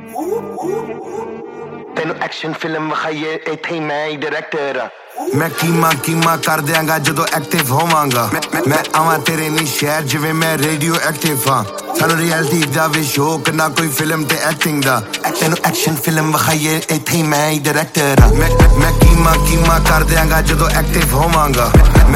ਤੈਨੂੰ action film ਵਿਖਾਈਏ ਇੱਥੇ ਮੈਂ ਹੀ ਡਾਇਰੈਕਟਰ ਆ ਮੈਂ ਕੀਮਾ ਕਰ ਦਿਆਂਗਾ ਜਦੋਂ ਐਕਟਿਵ ਹੋਵਾਂਗਾ ਮੈਂ ਆਵਾਂ ਤੇਰੇ ਨੀ ਸ਼ਹਿਰ ਜਿਵੇਂ ਮੈਂ ਰੇਡੀਓ ਐਕਟਿਵ ਹਾਂ ਸਾਨੂੰ ਰਿਐਲਿਟੀ ਦਾ ਵੀ ਸ਼ੌਕ ਨਾ ਕੋਈ ਫਿਲਮ ਤੇ ਐਕਟਿੰਗ ਦਾ ਤੈਨੂੰ ਐਕਸ਼ਨ ਫਿਲਮ ਵਿਖਾਈਏ ਇੱਥੇ ਮੈਂ ਹੀ ਡਾਇਰੈਕਟਰ ਆ ਮੈਂ ਕੀਮਾ ਕਰ ਦਿਆਂਗਾ ਜਦੋਂ ਐਕਟਿਵ ਹੋਵਾਂਗਾ